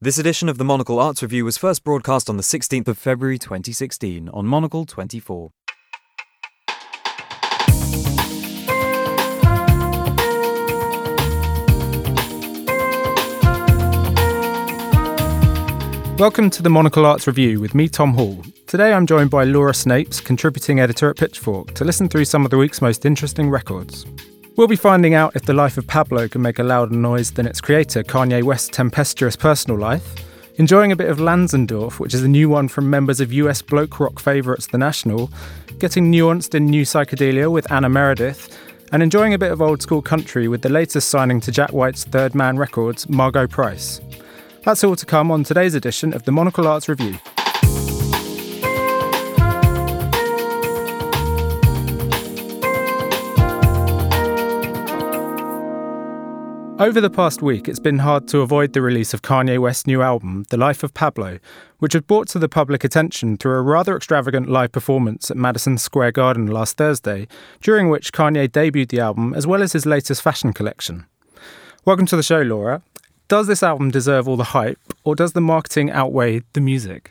This edition of the Monocle Arts Review was first broadcast on the 16th of February 2016 on Monocle 24. Welcome to the Monocle Arts Review with me, Tom Hall. Today I'm joined by Laura Snapes, contributing editor at Pitchfork, to listen through some of the week's most interesting records. We'll be finding out if the life of Pablo can make a louder noise than its creator, Kanye West's tempestuous personal life, enjoying a bit of Lansendorf, which is a new one from members of US bloke rock favourites The National, getting nuanced in new psychedelia with Anna Meredith, and enjoying a bit of old school country with the latest signing to Jack White's Third Man Records, Margo Price. That's all to come on today's edition of the Monocle Arts Review. Over the past week, it's been hard to avoid the release of Kanye West's new album, The Life of Pablo, which was brought to the public attention through a rather extravagant live performance at Madison Square Garden last Thursday, during which Kanye debuted the album as well as his latest fashion collection. Welcome to the show, Laura. Does this album deserve all the hype, or does the marketing outweigh the music?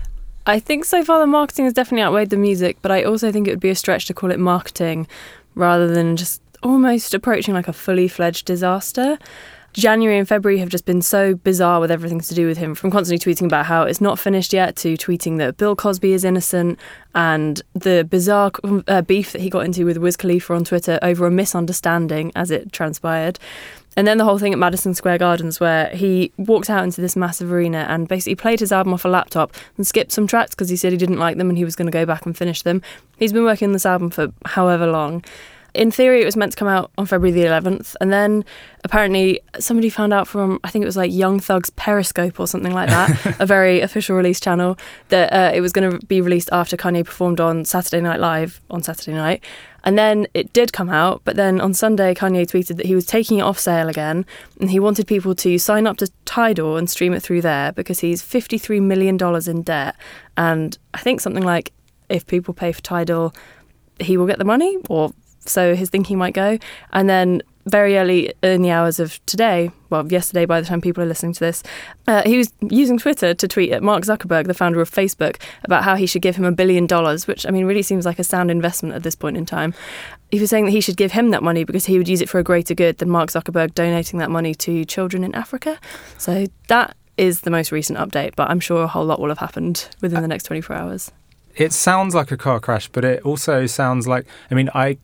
I think so far the marketing has definitely outweighed the music, but I also think it would be a stretch to call it marketing rather than just almost approaching like a fully fledged disaster. January and February have just been so bizarre with everything to do with him, from constantly tweeting about how it's not finished yet to tweeting that Bill Cosby is innocent, and the bizarre beef that he got into with Wiz Khalifa on Twitter over a misunderstanding as it transpired. And then the whole thing at Madison Square Gardens where he walked out into this massive arena and basically played his album off a laptop and skipped some tracks because he said he didn't like them and he was going to go back and finish them. He's been working on this album for however long. In theory, it was meant to come out on February the 11th. And then apparently somebody found out from, I think it was like Young Thug's Periscope or something like that, a very official release channel, that it was going to be released after Kanye performed on Saturday Night Live on Saturday night. And then it did come out, but then on Sunday, Kanye tweeted that he was taking it off sale again, and he wanted people to sign up to Tidal and stream it through there because he's $53 million in debt. And I think something like, if people pay for Tidal, he will get the money, or so his thinking might go. And then very early in the hours of today, well, yesterday by the time people are listening to this, he was using Twitter to tweet at Mark Zuckerberg, the founder of Facebook, about how he should give him $1 billion, which, I mean, really seems like a sound investment at this point in time. He was saying that he should give him that money because he would use it for a greater good than Mark Zuckerberg donating that money to children in Africa. So that is the most recent update, but I'm sure a whole lot will have happened within the next 24 hours. It sounds like a car crash, but it also sounds like, I mean, I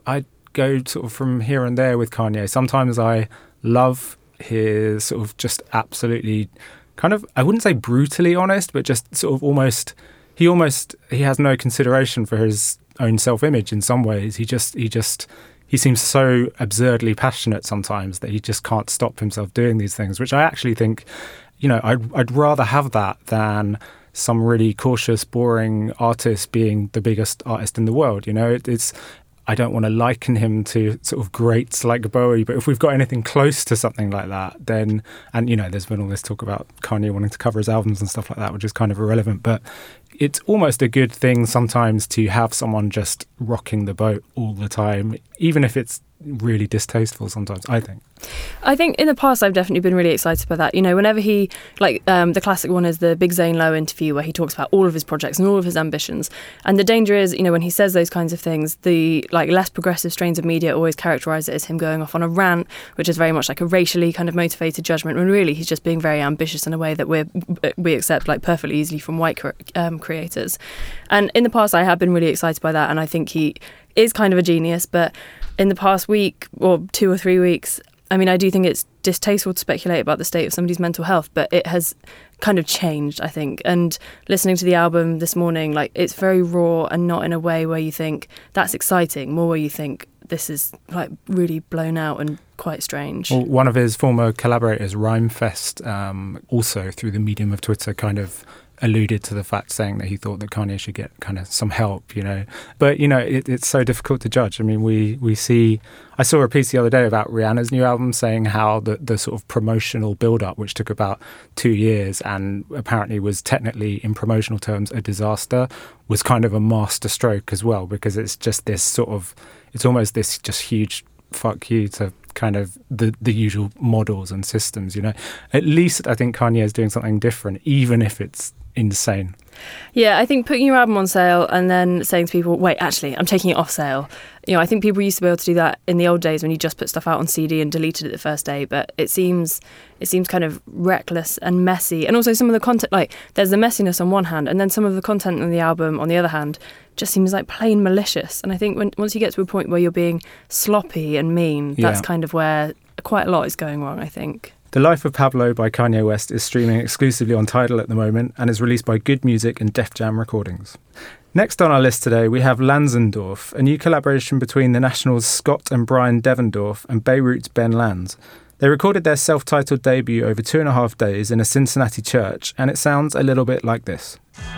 go sort of from here and there with Kanye. Sometimes I love his sort of just absolutely kind of, I wouldn't say brutally honest, but just sort of he has no consideration for his own self-image in some ways. He seems so absurdly passionate sometimes that he just can't stop himself doing these things, which I actually think, you know, I'd rather have that than some really cautious, boring artist being the biggest artist in the world. You know, I don't want to liken him to sort of greats like Bowie, but if we've got anything close to something like that, then, and you know, there's been all this talk about Kanye wanting to cover his albums and stuff like that, which is kind of irrelevant, but it's almost a good thing sometimes to have someone just rocking the boat all the time, even if it's really distasteful sometimes, I think. I think in the past I've definitely been really excited by that. You know, whenever he, like the classic one is the Big Zane Lowe interview where he talks about all of his projects and all of his ambitions. And the danger is, you know, when he says those kinds of things, the like less progressive strains of media always characterise it as him going off on a rant, which is very much like a racially kind of motivated judgment, when really he's just being very ambitious in a way that we accept like perfectly easily from white creators. And in the past I have been really excited by that, and I think he is kind of a genius, but in the past week or 2 or 3 weeks, I mean, I do think it's distasteful to speculate about the state of somebody's mental health, but it has kind of changed, I think. And listening to the album this morning, like, it's very raw and not in a way where you think that's exciting, more where you think this is like really blown out and quite strange. Well, one of his former collaborators, Rhymefest, also through the medium of Twitter kind of alluded to the fact, saying that he thought that Kanye should get kind of some help, you know. But, you know, it's so difficult to judge. I mean, we see... I saw a piece the other day about Rihanna's new album saying how the sort of promotional build-up, which took about 2 years and apparently was technically, in promotional terms, a disaster, was kind of a masterstroke as well, because it's just this sort of... It's almost this just huge fuck you to kind of the usual models and systems, you know. At least I think Kanye is doing something different, even if it's insane. Yeah, I think putting your album on sale and then saying to people, wait, actually, I'm taking it off sale. You know, I think people used to be able to do that in the old days when you just put stuff out on CD and deleted it the first day. But it seems kind of reckless and messy. And also some of the content, like there's the messiness on one hand, and then some of the content on the album on the other hand just seems like plain malicious. And I think once you get to a point where you're being sloppy and mean, that's kind of where quite a lot is going wrong, I think. The Life of Pablo by Kanye West is streaming exclusively on Tidal at the moment and is released by Good Music and Def Jam Recordings. Next on our list today, we have Lansendorf, a new collaboration between the National's Scott and Brian Devendorf and Beirut's Ben Lanz. They recorded their self-titled debut over 2.5 days in a Cincinnati church, and it sounds a little bit like this.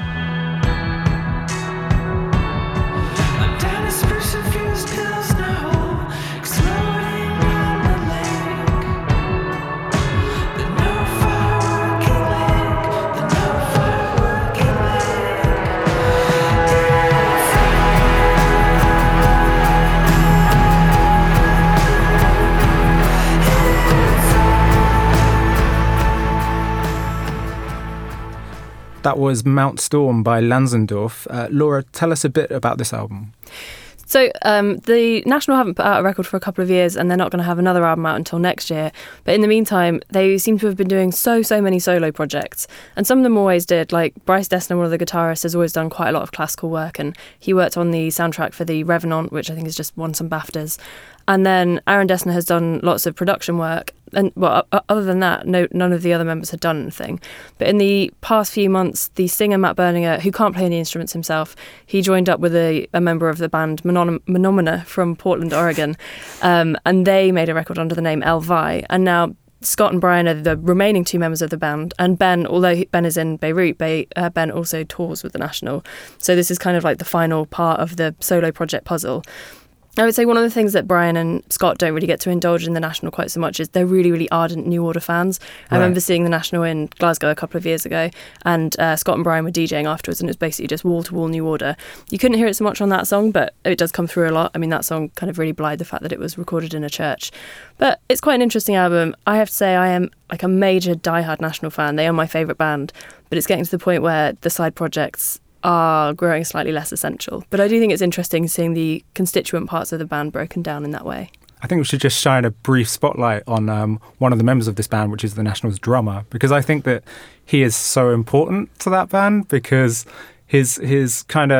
That was Mount Storm by Lansendorf. Laura, tell us a bit about this album. So the National haven't put out a record for a couple of years, and they're not going to have another album out until next year. But in the meantime, they seem to have been doing so many solo projects. And some of them always did. Like Bryce Dessner, one of the guitarists, has always done quite a lot of classical work. And he worked on the soundtrack for The Revenant, which I think has just won some BAFTAs. And then Aaron Dessner has done lots of production work. And well, other than that, none of the other members had done anything. But in the past few months, the singer Matt Berninger, who can't play any instruments himself, he joined up with a member of the band Menomina from Portland, Oregon, and they made a record under the name Elvi. And now Scott and Brian are the remaining two members of the band, and Ben, although Ben is in Beirut, Ben also tours with the National. So this is kind of like the final part of the solo project puzzle. I would say one of the things that Brian and Scott don't really get to indulge in the National quite so much is they're really, really ardent New Order fans. I remember seeing the National in Glasgow a couple of years ago, and Scott and Brian were DJing afterwards, and it was basically just wall-to-wall New Order. You couldn't hear it so much on that song, but it does come through a lot. I mean, that song kind of really belied the fact that it was recorded in a church. But it's quite an interesting album. I have to say I am like a major diehard National fan. They are my favourite band, but it's getting to the point where the side projects are growing slightly less essential. But I do think it's interesting seeing the constituent parts of the band broken down in that way. I think we should just shine a brief spotlight on one of the members of this band, which is the National's drummer, because I think that he is so important to that band, because he has this kind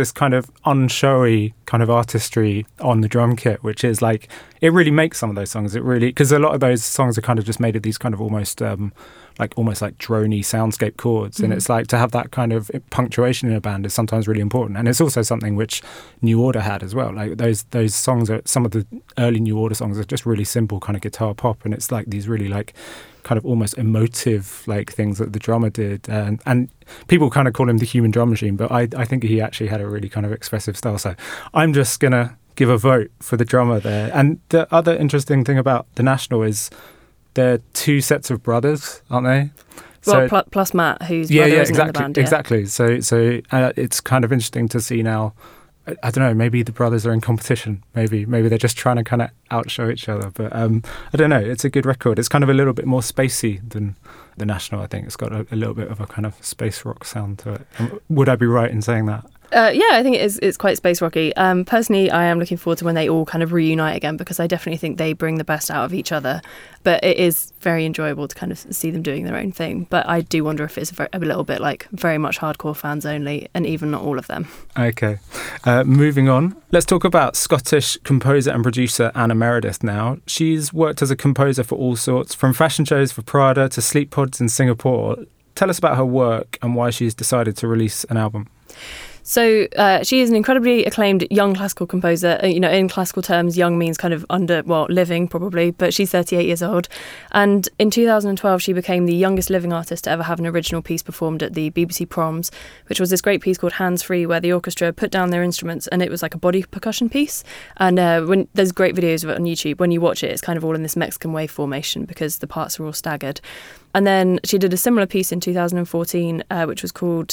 of unshowy kind of artistry on the drum kit, which is like, it really makes some of those songs. It really, because a lot of those songs are kind of just made of these kind of almost like droney soundscape chords, and it's like to have that kind of punctuation in a band is sometimes really important. And it's also something which New Order had as well. Like those songs are, some of the early New Order songs are just really simple kind of guitar pop, and it's like these really like kind of almost emotive like things that the drummer did, and people kind of call him the human drum machine, but I think he actually had a really kind of expressive style. So I'm just gonna give a vote for the drummer there. And the other interesting thing about the National is they're two sets of brothers, aren't they? Well, so, plus Matt, whose brother isn't in the band. Yeah. Exactly. So it's kind of interesting to see now. I don't know, maybe the brothers are in competition. Maybe they're just trying to kind of outshow each other. But I don't know. It's a good record. It's kind of a little bit more spacey than the National, I think. It's got a little bit of a kind of space rock sound to it. Would I be right in saying that? Yeah, I think it's quite space rocky. Personally, I am looking forward to when they all kind of reunite again, because I definitely think they bring the best out of each other. But it is very enjoyable to kind of see them doing their own thing. But I do wonder if it's a little bit like very much hardcore fans only, and even not all of them. Okay. Moving on. Let's talk about Scottish composer and producer Anna Meredith now. She's worked as a composer for all sorts, from fashion shows for Prada to sleep pods in Singapore. Tell us about her work and why she's decided to release an album. So she is an incredibly acclaimed young classical composer. In classical terms, young means kind of living probably, but she's 38 years old. And in 2012, she became the youngest living artist to ever have an original piece performed at the BBC Proms, which was this great piece called Hands Free, where the orchestra put down their instruments, and it was like a body percussion piece. And when there's great videos of it on YouTube, when you watch it, it's kind of all in this Mexican wave formation because the parts are all staggered. And then she did a similar piece in 2014, which was called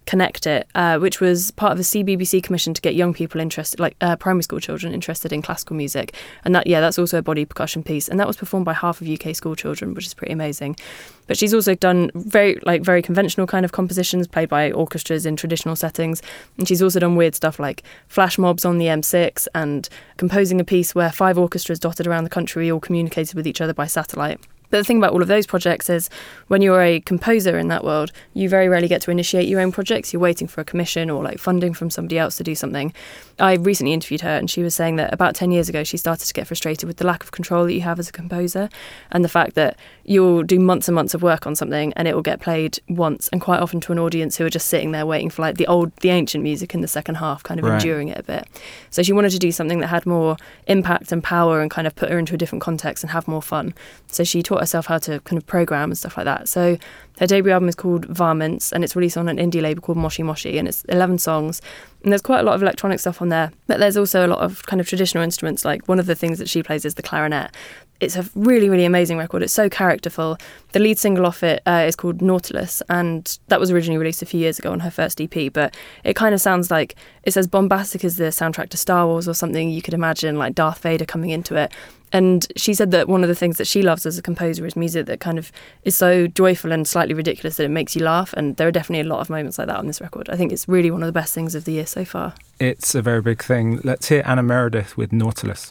Connect It, which was part of a CBBC commission to get young people interested, like primary school children interested in classical music. And that's also a body percussion piece. And that was performed by half of UK school children, which is pretty amazing. But she's also done very conventional kind of compositions played by orchestras in traditional settings. And she's also done weird stuff like flash mobs on the M6 and composing a piece where 5 orchestras dotted around the country all communicated with each other by satellite. But the thing about all of those projects is when you're a composer in that world, you very rarely get to initiate your own projects. You're waiting for a commission or like funding from somebody else to do something. I recently interviewed her and she was saying that about 10 years ago, she started to get frustrated with the lack of control that you have as a composer and the fact that you'll do months and months of work on something and it will get played once and quite often to an audience who are just sitting there waiting for like the ancient music in the second half, kind of enduring it a bit. So she wanted to do something that had more impact and power and kind of put her into a different context and have more fun. So she taught herself how to kind of program and stuff like that. So her debut album is called Varmints and it's released on an indie label called Moshi Moshi and it's 11 songs and there's quite a lot of electronic stuff on there, but there's also a lot of kind of traditional instruments. Like one of the things that she plays is the clarinet. It's a really, really amazing record. It's so characterful. The lead single off it is called Nautilus, and that was originally released a few years ago on her first EP, but it kind of sounds like it's as bombastic as the soundtrack to Star Wars or something you could imagine, like Darth Vader coming into it. And she said that one of the things that she loves as a composer is music that kind of is so joyful and slightly ridiculous that it makes you laugh, and there are definitely a lot of moments like that on this record. I think it's really one of the best things of the year so far. It's a very big thing. Let's hear Anna Meredith with Nautilus.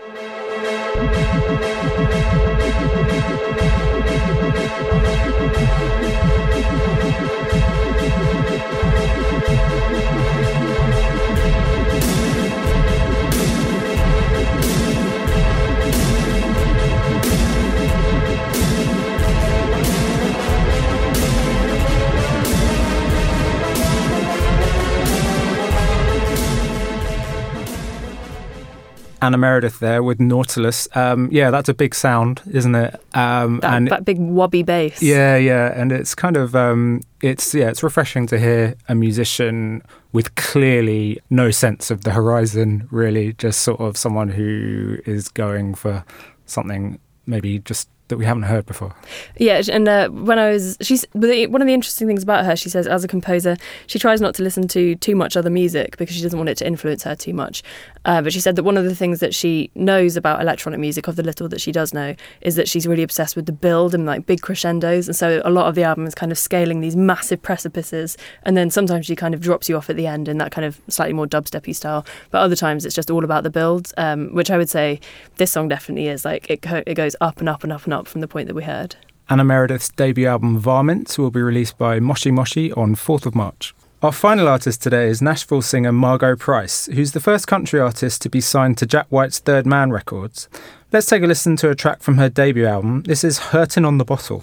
Anna Meredith there with Nautilus. That's a big sound, isn't it? That big wobby bass. Yeah, and it's kind of it's refreshing to hear a musician with clearly no sense of the horizon, really, just sort of someone who is going for something maybe just that we haven't heard before. Yeah, and one of the interesting things about her, she says, as a composer, she tries not to listen to too much other music because she doesn't want it to influence her too much. But she said that one of the things that she knows about electronic music, of the little that she does know, is that she's really obsessed with the build and like big crescendos. And so a lot of the album is kind of scaling these massive precipices. And then sometimes she kind of drops you off at the end in that kind of slightly more dubsteppy style. But other times it's just all about the build, which I would say this song definitely is. Like it goes up and up and up and up from the point that we heard. Anna Meredith's debut album Varmints will be released by Moshi Moshi on 4th of March. Our final artist today is Nashville singer Margo Price, who's the first country artist to be signed to Jack White's Third Man Records. Let's take a listen to a track from her debut album. This is Hurtin' on the Bottle.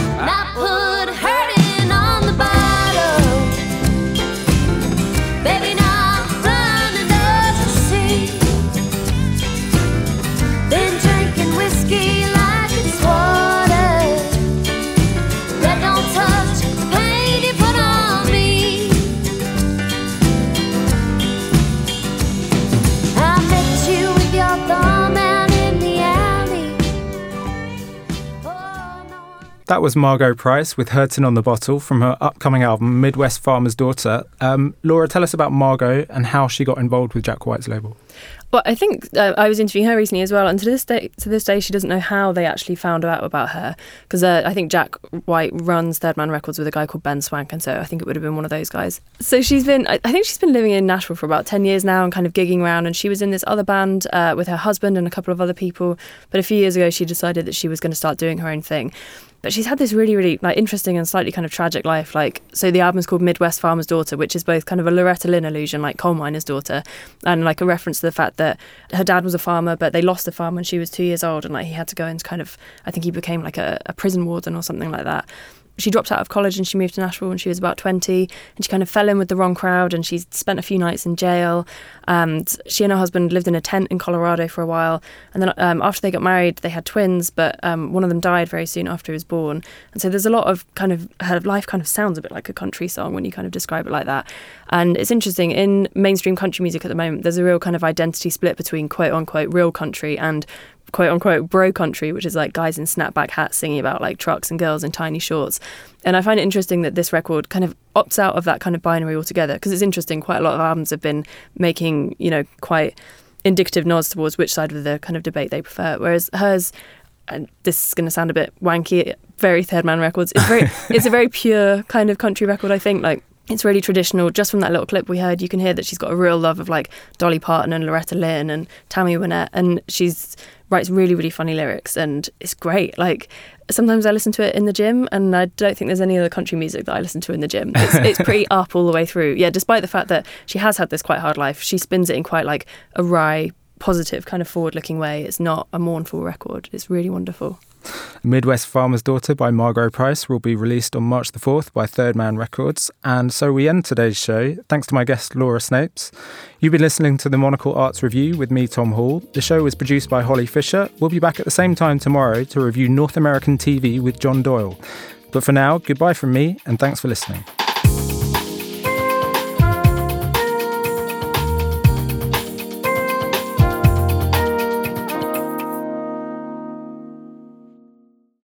That was Margo Price with Hurtin' on the Bottle from her upcoming album Midwest Farmer's Daughter. Laura, tell us about Margo and how she got involved with Jack White's label. Well, I think I was interviewing her recently as well, and to this day, she doesn't know how they actually found out about her, because I think Jack White runs Third Man Records with a guy called Ben Swank, and so I think it would have been one of those guys. So I think she's been living in Nashville for about 10 years now and kind of gigging around, and she was in this other band with her husband and a couple of other people, but a few years ago she decided that she was going to start doing her own thing. But she's had this really, really like interesting and slightly kind of tragic life. So the album's called Midwest Farmer's Daughter, which is both kind of a Loretta Lynn allusion, like coal miner's daughter, and like a reference to the fact that her dad was a farmer, but they lost the farm when she was 2 years old, and like he had to go into kind of, I think he became like a prison warden or something like that. She dropped out of college and she moved to Nashville when she was about 20, and she kind of fell in with the wrong crowd, and she spent a few nights in jail, and she and her husband lived in a tent in Colorado for a while, and then after they got married they had twins, but one of them died very soon after he was born, and so there's a lot of kind of, her life kind of sounds a bit like a country song when you kind of describe it like that. And it's interesting, in mainstream country music at the moment there's a real kind of identity split between quote unquote real country and quote unquote bro country, which is like guys in snapback hats singing about like trucks and girls in tiny shorts. And I find it interesting that this record kind of opts out of that kind of binary altogether, because it's interesting, quite a lot of albums have been making, you know, quite indicative nods towards which side of the kind of debate they prefer, whereas hers, and this is going to sound a bit wanky, very Third Man Records, it's a very pure kind of country record. I think like it's really traditional. Just from that little clip we heard, you can hear that she's got a real love of like Dolly Parton and Loretta Lynn and Tammy Wynette, and she's writes really, really funny lyrics, and it's great. Like sometimes I listen to it in the gym, and I don't think there's any other country music that I listen to in the gym. It's pretty up all the way through. Yeah, despite the fact that she has had this quite hard life, she spins it in quite like a wry, positive kind of forward-looking way. It's not a mournful record. It's really wonderful. Midwest Farmer's Daughter by Margot Price will be released on March the 4th by Third Man Records. And so we end today's show. Thanks to my guest, Laura Snapes. You've been listening to the Monocle Arts Review with me, Tom Hall. The show was produced by Holly Fisher. We'll be back at the same time tomorrow to review North American TV with John Doyle. But for now, goodbye from me, and thanks for listening.